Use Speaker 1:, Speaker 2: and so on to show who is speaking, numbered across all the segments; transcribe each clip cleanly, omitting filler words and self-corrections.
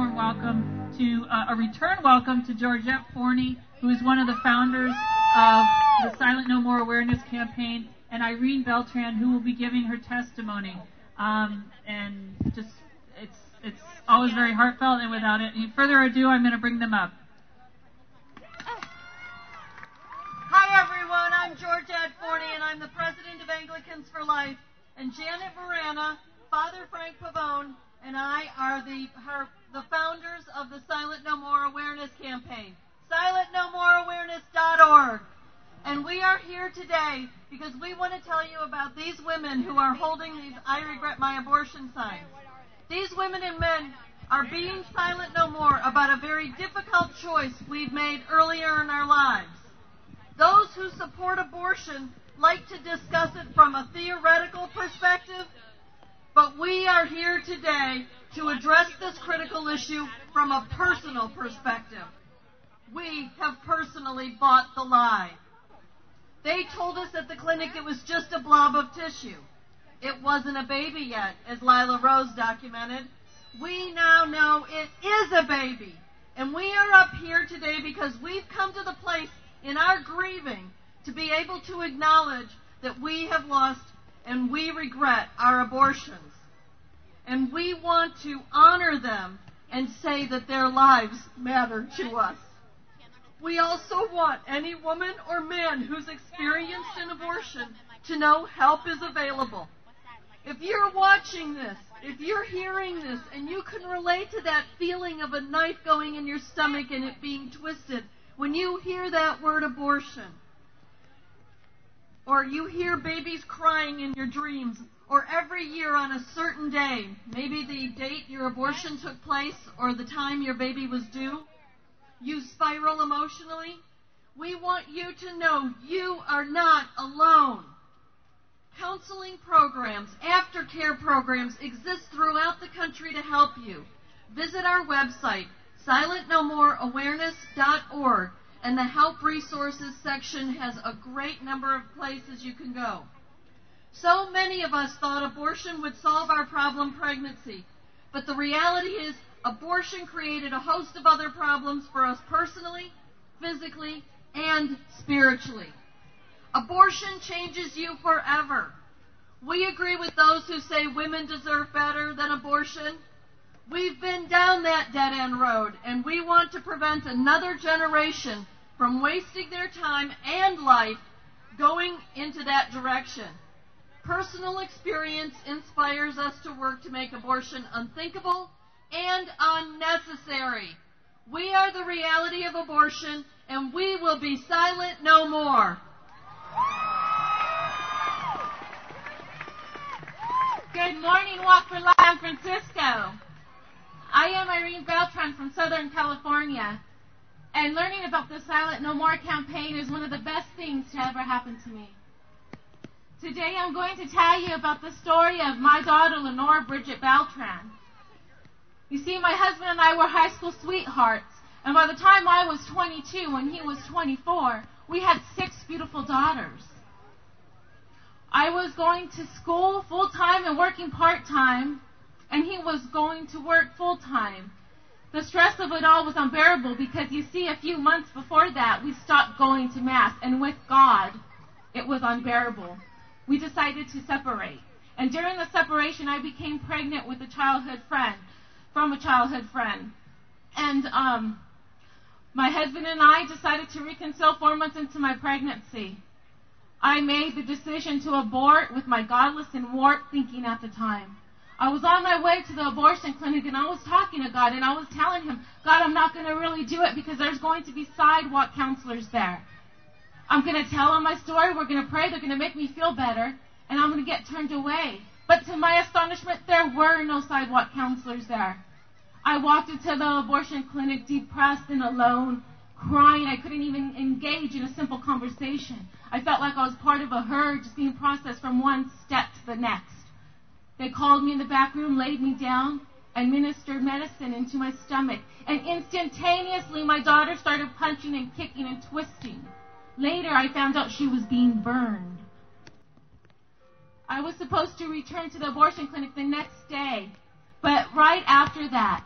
Speaker 1: warm welcome to a return welcome to Georgette Forney, who is one of the founders of the Silent No More Awareness Campaign, and Irene Beltran, who will be giving her testimony. And just it's always very heartfelt, and without any further ado, I'm going to bring them up.
Speaker 2: Hi everyone, I'm Georgette Forney, and I'm the president of Anglicans for Life. And Janet Varana, Father Frank Pavone, and I are the founders of the Silent No More Awareness Campaign, silentnomoreawareness.org. And we are here today because we want to tell you about these women who are holding these I regret my abortion signs. These women and men are being silent no more about a very difficult choice we've made earlier in our lives. Those who support abortion like to discuss it from a theoretical perspective, but we are here today to address this critical issue from a personal perspective. We have personally bought the lie. They told us at the clinic it was just a blob of tissue. It wasn't a baby yet, as Lila Rose documented. We now know it is a baby. And we are up here today because we've come to the place in our grieving to be able to acknowledge that we have lost and we regret our abortions. And we want to honor them and say that their lives matter to us. We also want any woman or man who's experienced an abortion to know help is available. If you're watching this, if you're hearing this, and you can relate to that feeling of a knife going in your stomach and it being twisted, when you hear that word abortion, or you hear babies crying in your dreams, or every year on a certain day, maybe the date your abortion took place or the time your baby was due, you spiral emotionally, we want you to know you are not alone. Counseling programs, aftercare programs exist throughout the country to help you. Visit our website, silentnomoreawareness.org, and the Help Resources section has a great number of places you can go. So many of us thought abortion would solve our problem pregnancy, but the reality is abortion created a host of other problems for us personally, physically, and spiritually. Abortion changes you forever. We agree with those who say women deserve better than abortion. We've been down that dead-end road, and we want to prevent another generation from wasting their time and life going into that direction. Personal experience inspires us to work to make abortion unthinkable and unnecessary. We are the reality of abortion, and we will be silent no more.
Speaker 3: Good morning, Walk for Life, San Francisco. I am Irene Beltran from Southern California, and learning about the Silent No More campaign is one of the best things to ever happen to me. Today I'm going to tell you about the story of my daughter, Lenore Bridget Beltran. You see, my husband and I were high school sweethearts, and by the time I was 22 and he was 24, we had 6 beautiful daughters. I was going to school full-time and working part-time, and he was going to work full-time. The stress of it all was unbearable because, you see, a few months before that, we stopped going to Mass, and with God, it was unbearable. We decided to separate. And during the separation, I became pregnant with a childhood friend, from a childhood friend. And my husband and I decided to reconcile 4 months into my pregnancy. I made the decision to abort with my godless and warped thinking at the time. I was on my way to the abortion clinic, and I was talking to God, and I was telling him, God, I'm not going to really do it because there's going to be sidewalk counselors there. I'm going to tell them my story, we're going to pray, they're going to make me feel better, and I'm going to get turned away. But to my astonishment, there were no sidewalk counselors there. I walked into the abortion clinic depressed and alone, crying. I couldn't even engage in a simple conversation. I felt like I was part of a herd just being processed from one step to the next. They called me in the back room, laid me down, and ministered medicine into my stomach. And instantaneously, my daughter started punching and kicking and twisting. Later, I found out she was being burned. I was supposed to return to the abortion clinic the next day. But right after that,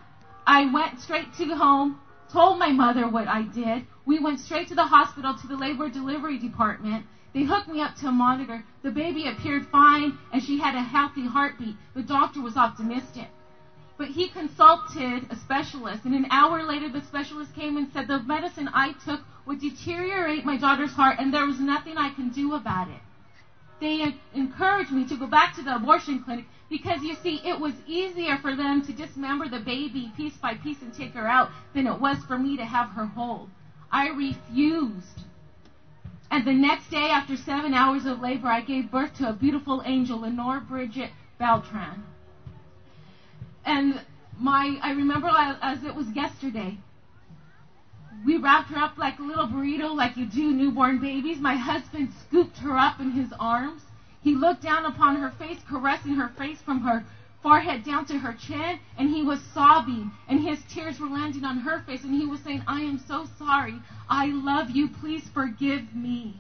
Speaker 3: I went straight to home, told my mother what I did. We went straight to the hospital, to the labor delivery department. They hooked me up to a monitor. The baby appeared fine, and she had a healthy heartbeat. The doctor was optimistic. But he consulted a specialist, and an hour later the specialist came and said the medicine I took would deteriorate my daughter's heart, and there was nothing I can do about it. They encouraged me to go back to the abortion clinic because, you see, it was easier for them to dismember the baby piece by piece and take her out than it was for me to have her whole. I refused. And the next day, after 7 hours of labor, I gave birth to a beautiful angel, Lenore Bridget Beltran. And I remember as it was yesterday, we wrapped her up like a little burrito, like you do newborn babies. My husband scooped her up in his arms. He looked down upon her face, caressing her face from her forehead down to her chin, and he was sobbing, and his tears were landing on her face, and he was saying, I am so sorry. I love you. Please forgive me.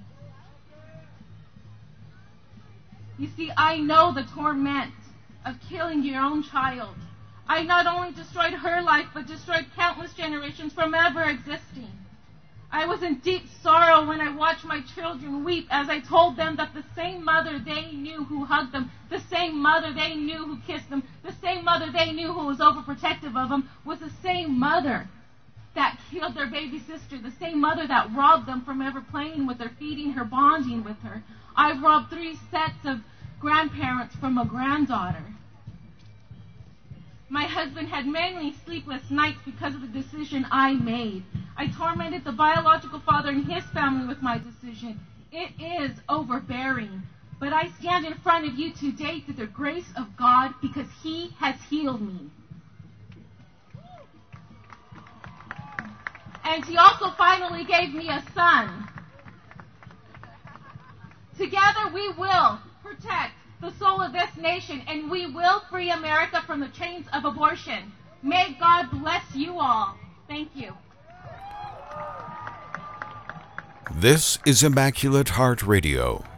Speaker 3: You see, I know the torment of killing your own child. I not only destroyed her life, but destroyed countless generations from ever existing. I was in deep sorrow when I watched my children weep as I told them that the same mother they knew who hugged them, the same mother they knew who kissed them, the same mother they knew who was overprotective of them was the same mother that killed their baby sister, the same mother that robbed them from ever playing with her, feeding her, bonding with her. I robbed 3 sets of grandparents from a granddaughter. My husband had many sleepless nights because of the decision I made. I tormented the biological father and his family with my decision. It is overbearing. But I stand in front of you today through the grace of God because He has healed me. And He also finally gave me a son. Together we will protect the soul of this nation, and we will free America from the chains of abortion. May God bless you all. Thank you.
Speaker 4: This is Immaculate Heart Radio.